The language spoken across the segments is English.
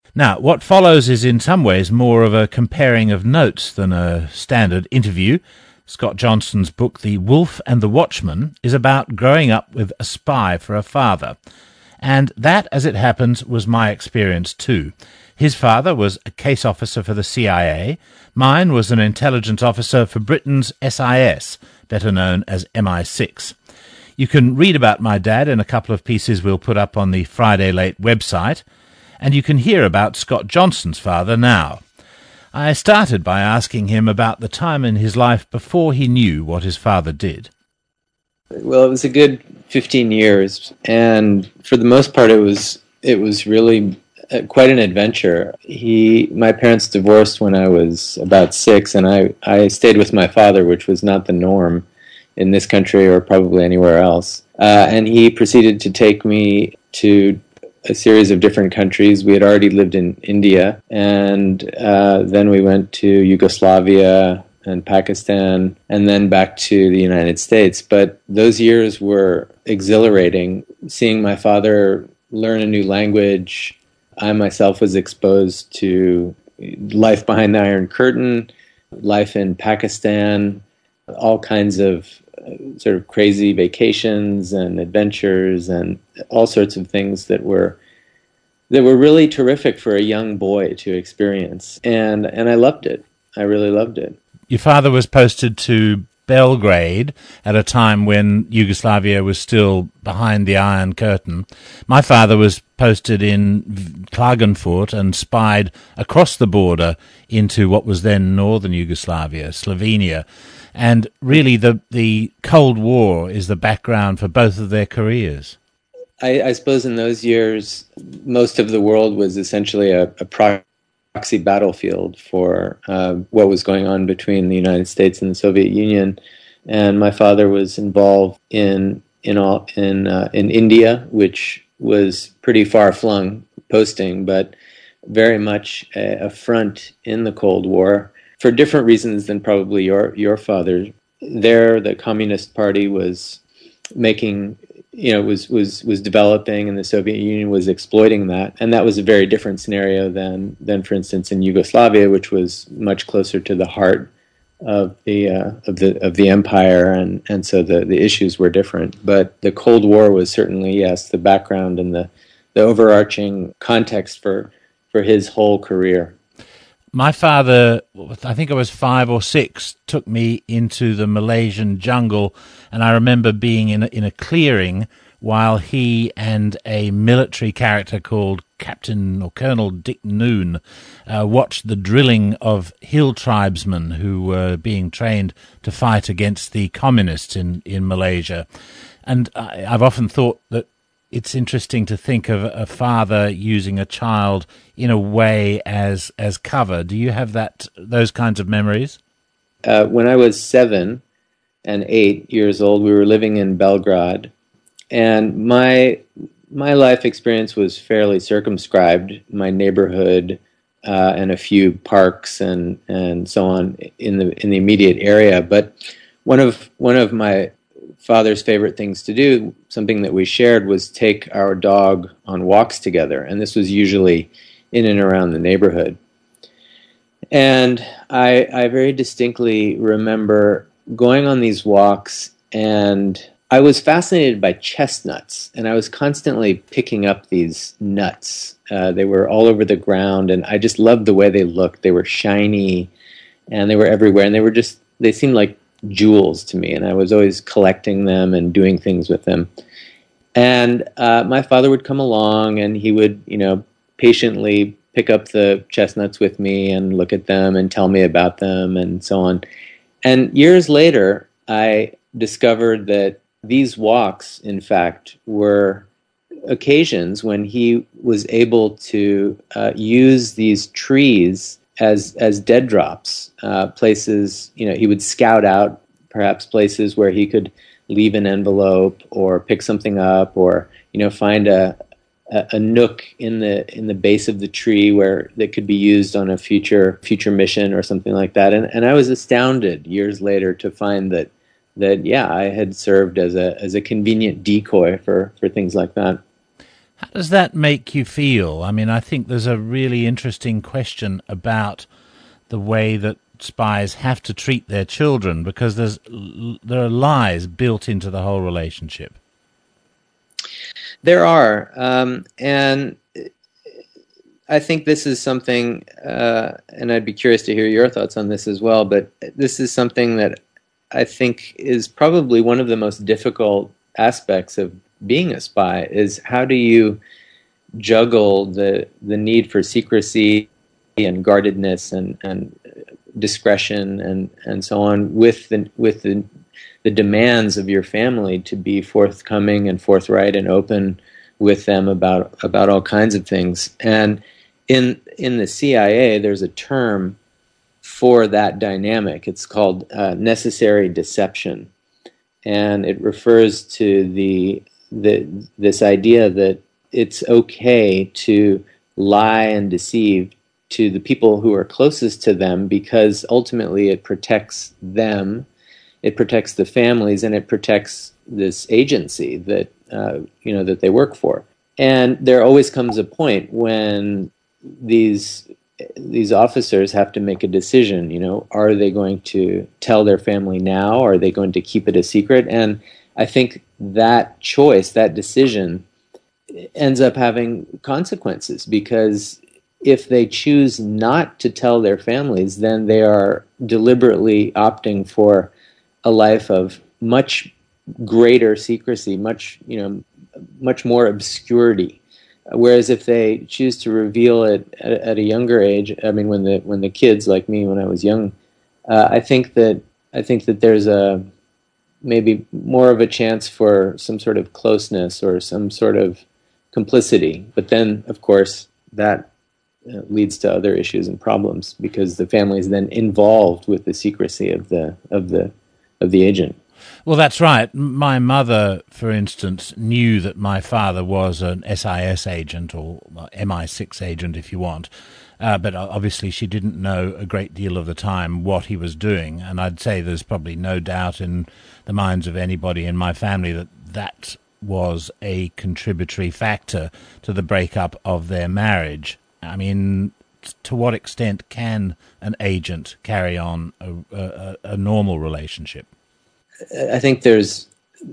Now, what follows is in some ways more of a comparing of notes than a standard interview. Scott Johnston's book, The Wolf and the Watchman, is about growing up with a spy for a father. And that, as it happens, was my experience too. His father was a case officer for the CIA. Mine was an intelligence officer for Britain's SIS, better known as MI6. You can read about my dad in a couple of pieces we'll put up on the Friday Late website, and you can hear about Scott Johnston's father now. I started by asking him about the time in his life before he knew what his father did. Well, it was a good 15 years, and for the most part, it was really quite an adventure. My parents divorced when I was about 6, and I stayed with my father, which was not the norm in this country or probably anywhere else. And he proceeded to take me to a series of different countries. We had already lived in India, and then we went to Yugoslavia and Pakistan, and then back to the United States. But those years were exhilarating. Seeing my father learn a new language, I myself was exposed to life behind the Iron Curtain, life in Pakistan, all kinds of sort of crazy vacations and adventures and all sorts of things that were really terrific for a young boy to experience. And I loved it. I really loved it. Your father was posted to Belgrade at a time when Yugoslavia was still behind the Iron Curtain. My father was posted in Klagenfurt and spied across the border into what was then northern Yugoslavia, Slovenia. And really the Cold War is the background for both of their careers. I suppose in those years, most of the world was essentially a proxy battlefield for what was going on between the United States and the Soviet Union. And my father was involved in India, which was pretty far-flung posting, but very much a front in the Cold War for different reasons than probably your father. There, the Communist Party was making, was developing, and the Soviet Union was exploiting that, and that was a very different scenario than for instance, in Yugoslavia, which was much closer to the heart of the empire, and so the issues were different. But the Cold War was certainly, yes, the background and the overarching context for his whole career. My father, I think I was 5 or 6, took me into the Malaysian jungle, and I remember being in a clearing while he and a military character called Captain or Colonel Dick Noon watched the drilling of hill tribesmen who were being trained to fight against the communists in Malaysia. And I've often thought that it's interesting to think of a father using a child in a way as cover. Do you have those kinds of memories? When I was 7 and 8 years old, we were living in Belgrade, and my life experience was fairly circumscribed. My neighborhood and a few parks and so on in the immediate area. But one of my father's favorite things to do, something that we shared, was take our dog on walks together, and this was usually in and around the neighborhood. And I very distinctly remember going on these walks, and I was fascinated by chestnuts, and I was constantly picking up these nuts. They were all over the ground, and I just loved the way they looked. They were shiny, and they were everywhere, and they seemed like jewels to me, and I was always collecting them and doing things with them. And my father would come along, and he would, patiently pick up the chestnuts with me and look at them and tell me about them and so on. And years later, I discovered that these walks, in fact, were occasions when he was able to use these trees as dead drops, places, he would scout out perhaps places where he could leave an envelope or pick something up, or find a nook in the base of the tree where that could be used on a future mission or something like that. And I was astounded years later to find that I had served as a convenient decoy for things like that. How does that make you feel? I mean, I think there's a really interesting question about the way that spies have to treat their children, because there are lies built into the whole relationship. There are, and I think this is something, and I'd be curious to hear your thoughts on this as well, but this is something that I think is probably one of the most difficult aspects of being a spy, is how do you juggle the need for secrecy and guardedness and discretion and so on with the demands of your family to be forthcoming and forthright and open with them about all kinds of things. And in the CIA, there's a term for that dynamic. It's called necessary deception, and it refers to this idea that it's okay to lie and deceive to the people who are closest to them, because ultimately it protects them, it protects the families, and it protects this agency that that they work for. And there always comes a point when these officers have to make a decision. Are they going to tell their family now, or are they going to keep it a secret? And I think that choice, that decision, ends up having consequences, because if they choose not to tell their families, then they are deliberately opting for a life of much greater secrecy, much more obscurity. Whereas if they choose to reveal it at a younger age, I mean, when the kids, like me when I was young, I think that there's maybe more of a chance for some sort of closeness or some sort of complicity. But then, of course, that leads to other issues and problems, because the family is then involved with the secrecy of the agent. Well, that's right. My mother, for instance, knew that my father was an SIS agent, or MI6 agent, if you want. But obviously she didn't know a great deal of the time what he was doing. And I'd say there's probably no doubt in the minds of anybody in my family that was a contributory factor to the breakup of their marriage. I mean, to what extent can an agent carry on a normal relationship? I think there's,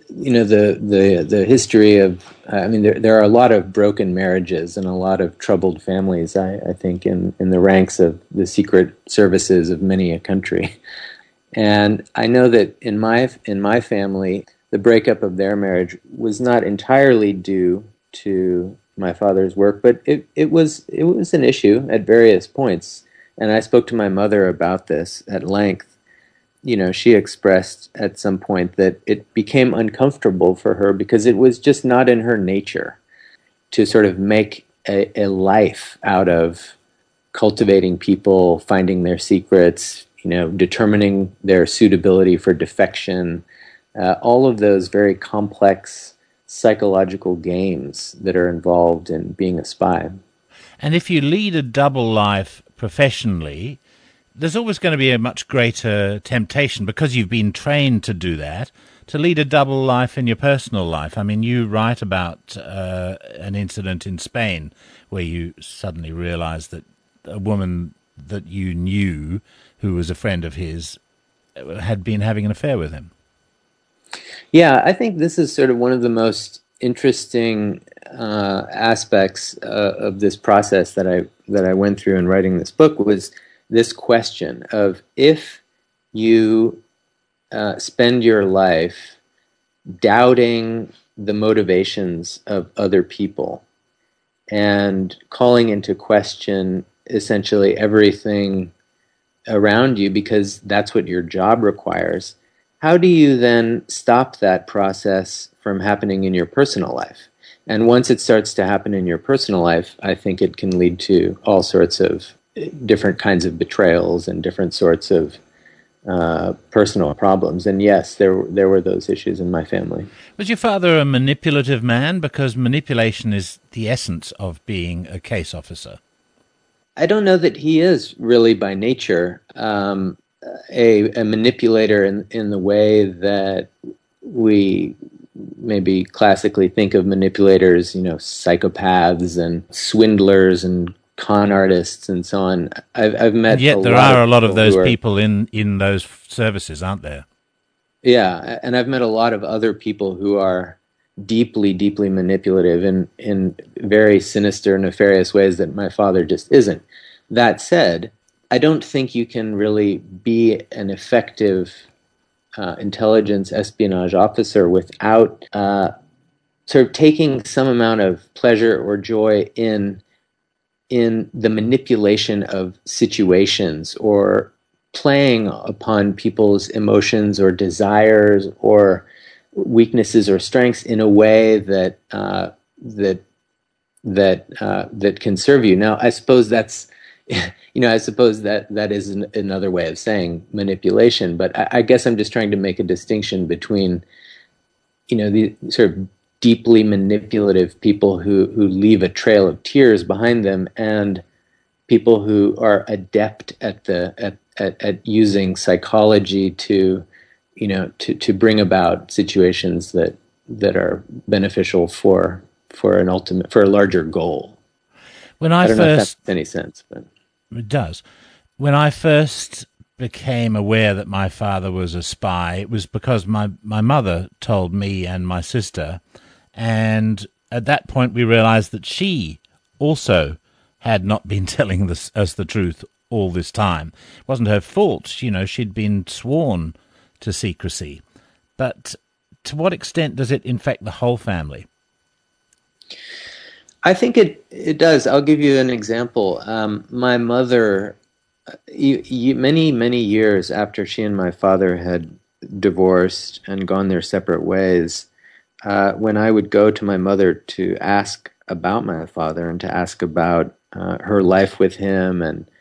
the history of, I mean, there are a lot of broken marriages and a lot of troubled families, I think, in the ranks of the secret services of many a country. And I know that in my family, the breakup of their marriage was not entirely due to my father's work, but it was an issue at various points. And I spoke to my mother about this at length. She expressed at some point that it became uncomfortable for her because it was just not in her nature to sort of make a life out of cultivating people, finding their secrets, determining their suitability for defection, all of those very complex psychological games that are involved in being a spy. And if you lead a double life professionally, there's always going to be a much greater temptation, because you've been trained to do that, to lead a double life in your personal life. I mean, you write about an incident in Spain where you suddenly realized that a woman that you knew, who was a friend of his, had been having an affair with him. Yeah, I think this is sort of one of the most interesting aspects of this process that I went through in writing this book, was this question of, if you spend your life doubting the motivations of other people and calling into question essentially everything around you because that's what your job requires, how do you then stop that process from happening in your personal life? And once it starts to happen in your personal life, I think it can lead to all sorts of different kinds of betrayals and different sorts of personal problems. And yes, there were those issues in my family. Was your father a manipulative man? Because manipulation is the essence of being a case officer. I don't know that he is really by nature a manipulator in the way that we maybe classically think of manipulators, psychopaths and swindlers and con artists and so on. I've met And yet a there lot are of a lot of people those who are, people in those services, aren't there? yeah, and I've met a lot of other people who are deeply, deeply manipulative in very sinister, nefarious ways that my father just isn't. That said, I don't think you can really be an effective intelligence espionage officer without sort of taking some amount of pleasure or joy in the manipulation of situations or playing upon people's emotions or desires or weaknesses or strengths in a way that can serve you. Now, I suppose that's I suppose that is another way of saying manipulation. But I guess I'm just trying to make a distinction between the sort of deeply manipulative people who leave a trail of tears behind them, and people who are adept at using psychology to to bring about situations that are beneficial for a larger goal. When I I don't know if that first makes any sense, but It does. When I first became aware that my father was a spy, it was because my mother told me and my sister, and at that point we realized that she also had not been telling us the truth all this time. It wasn't her fault, she'd been sworn to secrecy. But to what extent does it infect the whole family? I think it does. I'll give you an example. My mother, many years after she and my father had divorced and gone their separate ways, when I would go to my mother to ask about my father and to ask about her life with him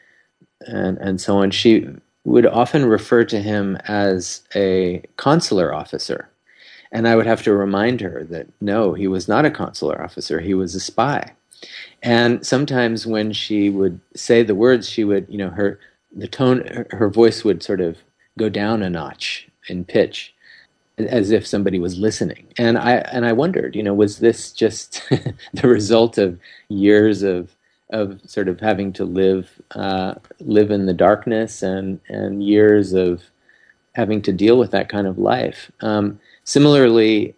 and so on, she would often refer to him as a consular officer. And I would have to remind her that no, he was not a consular officer, he was a spy. And sometimes when she would say the words, she would, the tone, her voice would sort of go down a notch in pitch, as if somebody was listening. And I wondered, was this just the result of years of sort of having to live in the darkness and years of having to deal with that kind of life. Similarly,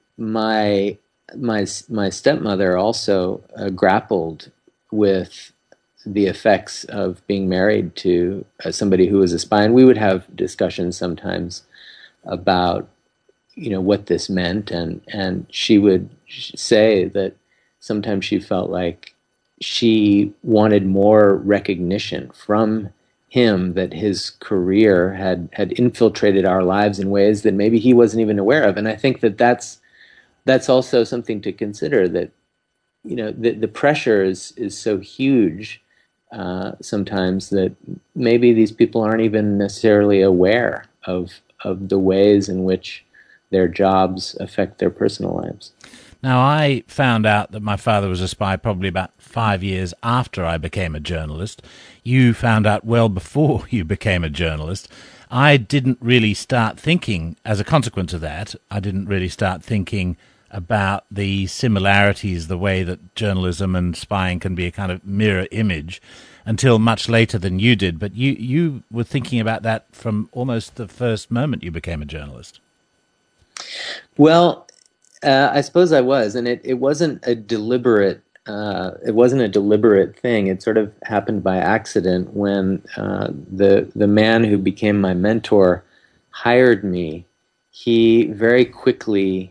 my stepmother also grappled with the effects of being married to somebody who was a spy, and we would have discussions sometimes about what this meant, and she would say that sometimes she felt like she wanted more recognition from him, that his career had infiltrated our lives in ways that maybe he wasn't even aware of. And I think that's also something to consider, that the pressure is so huge sometimes that maybe these people aren't even necessarily aware of the ways in which their jobs affect their personal lives. Now, I found out that my father was a spy probably about 5 years after I became a journalist. You found out well before you became a journalist. I didn't really start thinking, as a consequence of that, I didn't really start thinking about the similarities, the way that journalism and spying can be a kind of mirror image, until much later than you did. But you were thinking about that from almost the first moment you became a journalist. Well, I suppose I was, and it wasn't a deliberate. It wasn't a deliberate thing. It sort of happened by accident when the man who became my mentor hired me. He very quickly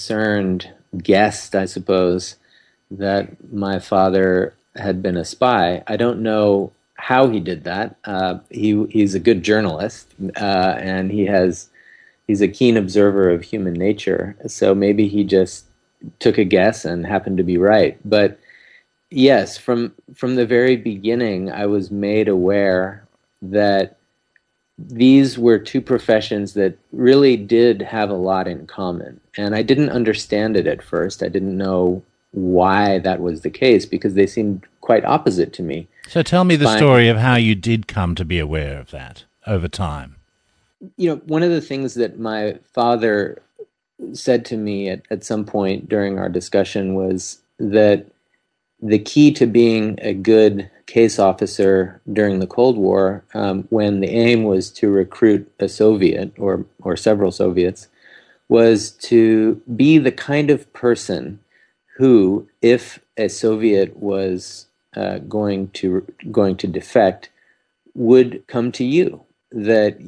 guessed, I suppose, that my father had been a spy. I don't know how he did that. He's a good journalist, and he's a keen observer of human nature. So maybe he just took a guess and happened to be right. But yes, from the very beginning, I was made aware that these were two professions that really did have a lot in common. And I didn't understand it at first. I didn't know why that was the case, because they seemed quite opposite to me. So tell me the story of how you did come to be aware of that over time. One of the things that my father said to me at some point during our discussion was that the key to being a good case officer during the Cold War, when the aim was to recruit a Soviet or several Soviets, was to be the kind of person who, if a Soviet was going to defect, would come to you. That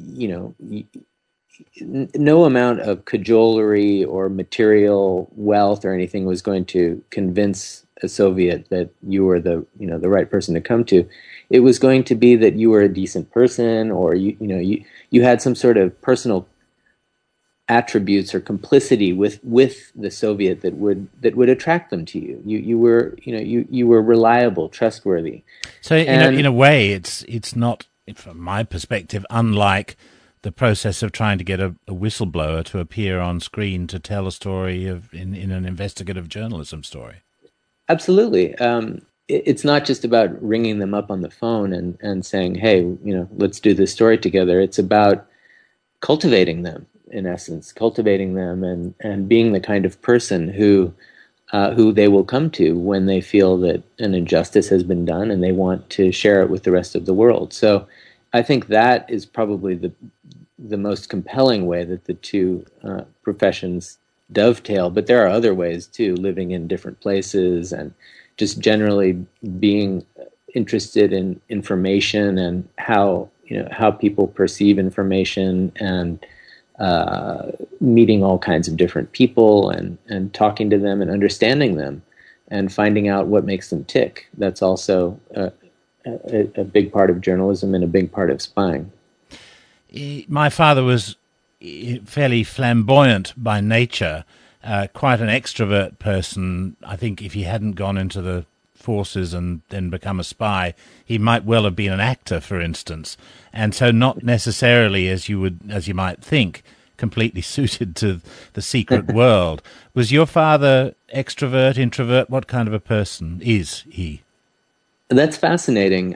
no amount of cajolery or material wealth or anything was going to convince a Soviet that you were the right person to come to. It was going to be that you were a decent person, or you had some sort of personal attributes or complicity with the Soviet that would attract them to you. You were reliable, trustworthy. So in a way, it's not, from my perspective, unlike the process of trying to get a whistleblower to appear on screen to tell a story in an investigative journalism story. Absolutely. It's not just about ringing them up on the phone and saying, hey, let's do this story together. It's about cultivating them, in essence, cultivating them and being the kind of person who they will come to when they feel that an injustice has been done and they want to share it with the rest of the world. So I think that is probably the most compelling way that the two professions dovetail. But there are other ways too, living in different places and just generally being interested in information and how people perceive information, and meeting all kinds of different people and talking to them and understanding them and finding out what makes them tick. That's also a big part of journalism and a big part of spying. My father was fairly flamboyant by nature, quite an extrovert person. I think if he hadn't gone into the forces and then become a spy, he might well have been an actor, for instance. And so not necessarily, as you might think, completely suited to the secret world. Was your father extrovert, introvert? What kind of a person is he? That's fascinating.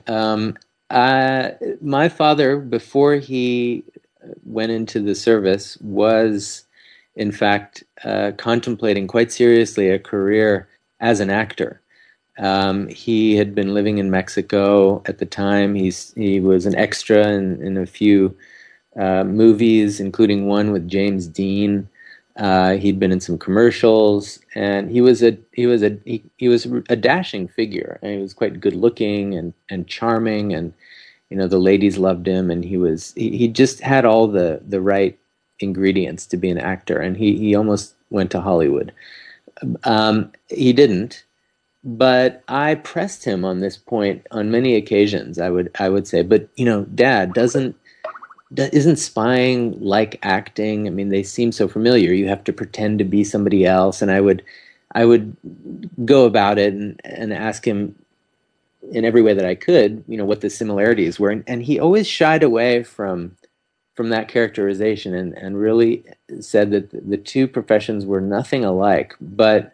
My father, before he went into the service, was in fact contemplating quite seriously a career as an actor. He had been living in Mexico at the time. He was an extra in a few movies, including one with James Dean. He'd been in some commercials, and he was a dashing figure. And he was quite good looking and charming, and the ladies loved him. And he just had all the right ingredients to be an actor. And he almost went to Hollywood. He didn't. But I pressed him on this point on many occasions. I would say, but Dad, isn't spying like acting? I mean, they seem so familiar. You have to pretend to be somebody else, and I would go about it and ask him in every way that I could, what the similarities were, and he always shied away from that characterization and really said that the two professions were nothing alike, but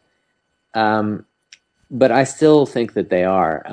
I still think that they are.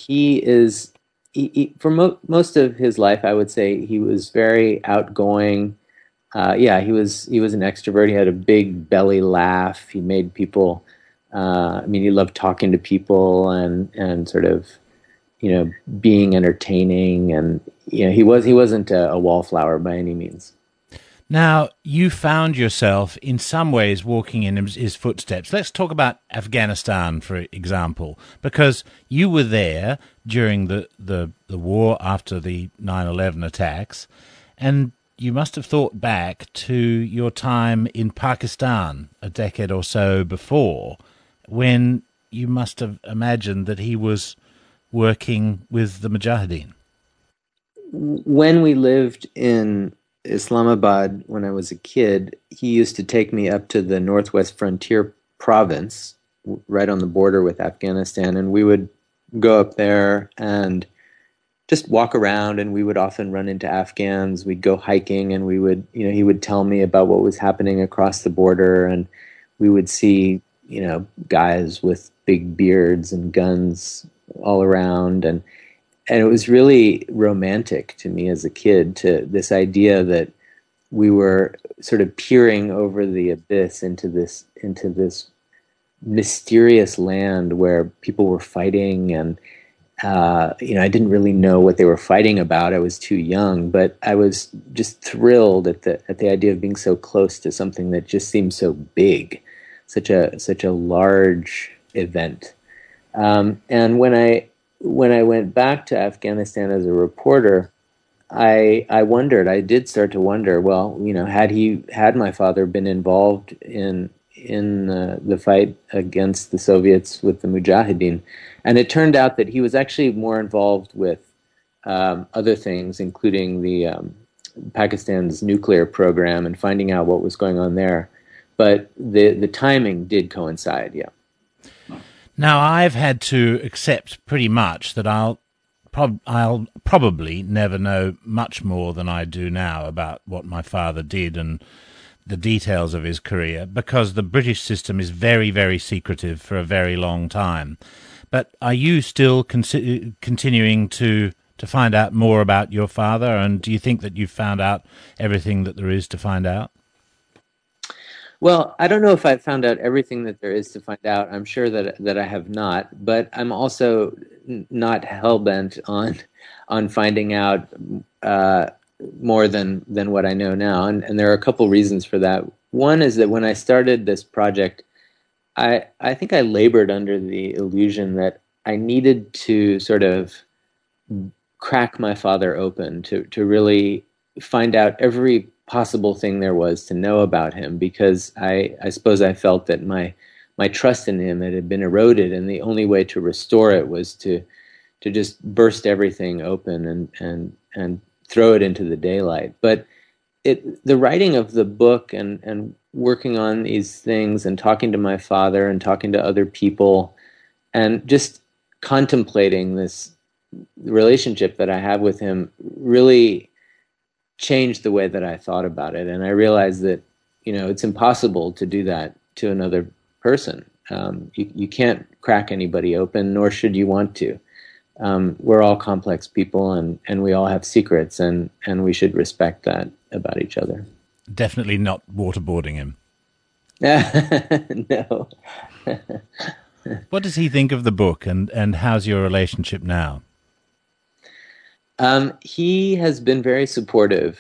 For most of his life, I would say he was very outgoing. He was an extrovert. He had a big belly laugh. He made people. He loved talking to people and sort of, being entertaining. And he wasn't a wallflower by any means. Now, you found yourself in some ways walking in his footsteps. Let's talk about Afghanistan, for example, because you were there during the war after the 9/11 attacks, and you must have thought back to your time in Pakistan a decade or so before, when you must have imagined that he was working with the Mujahideen. When we lived in Islamabad when I was a kid, he used to take me up to the Northwest Frontier province, right on the border with Afghanistan, and we would go up there and just walk around, and we would often run into Afghans. We'd go hiking, and he would tell me about what was happening across the border, and we would see, guys with big beards and guns all around, and it was really romantic to me as a kid, to this idea that we were sort of peering over the abyss into this mysterious land where people were fighting, and I didn't really know what they were fighting about. I was too young, but I was just thrilled at the idea of being so close to something that just seemed so big, such a large event. And when I went back to Afghanistan as a reporter, I did start to wonder, well, had my father been involved in the fight against the Soviets with the Mujahideen, and it turned out that he was actually more involved with other things, including the Pakistan's nuclear program and finding out what was going on there. But the timing did coincide, yeah. Now, I've had to accept pretty much that I'll probably never know much more than I do now about what my father did and the details of his career, because the British system is very, very secretive for a very long time. But are you still continuing to find out more about your father, and do you think that you've found out everything that there is to find out? Well, I don't know if I've found out everything that there is to find out. I'm sure that I have not, but I'm also not hell-bent on finding out more than what I know now. And there are a couple reasons for that. One is that when I started this project, I think I labored under the illusion that I needed to sort of crack my father open to really find out every possible thing there was to know about him, because I suppose I felt that my trust in him had been eroded, and the only way to restore it was to just burst everything open and throw it into the daylight. But the writing of the book and working on these things and talking to my father and talking to other people and just contemplating this relationship that I have with him really changed the way that I thought about it. And I realized that, it's impossible to do that to another person. You can't crack anybody open, nor should you want to. We're all complex people, and we all have secrets, and we should respect that about each other. Definitely not waterboarding him. No. What does he think of the book, and how's your relationship now? He has been very supportive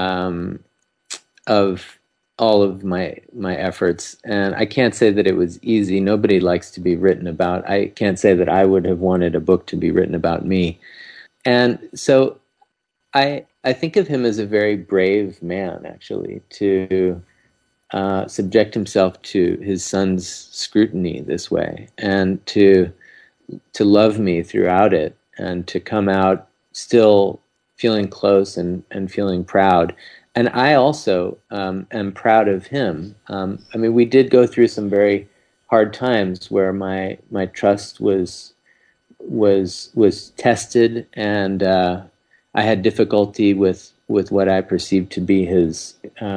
of all of my efforts, and I can't say that it was easy. Nobody likes to be written about. I can't say that I would have wanted a book to be written about me. And so I think of him as a very brave man, actually, to subject himself to his son's scrutiny this way, and to love me throughout it, and to come out still feeling close and feeling proud. And I also am proud of him. We did go through some very hard times where my trust was tested, and I had difficulty with what I perceived to be his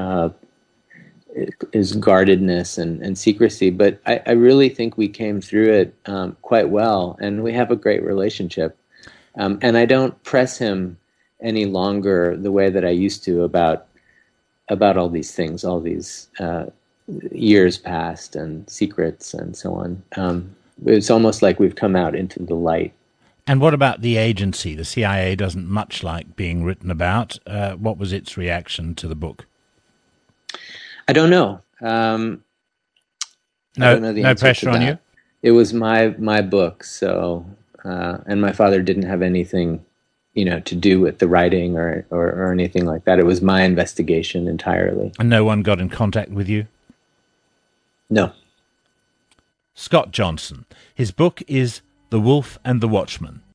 guardedness and secrecy. But I really think we came through it quite well, and we have a great relationship. And I don't press him any longer the way that I used to about all these things, all these years past and secrets and so on. It's almost like we've come out into the light. And what about the agency? The CIA doesn't much like being written about. What was its reaction to the book? I don't know. I don't know the no answer pressure to on that. you? It was my book, so and my father didn't have anything, to do with the writing or anything like that. It was my investigation entirely. And no one got in contact with you? No. Scott Johnson. His book is The Wolf and the Watchman.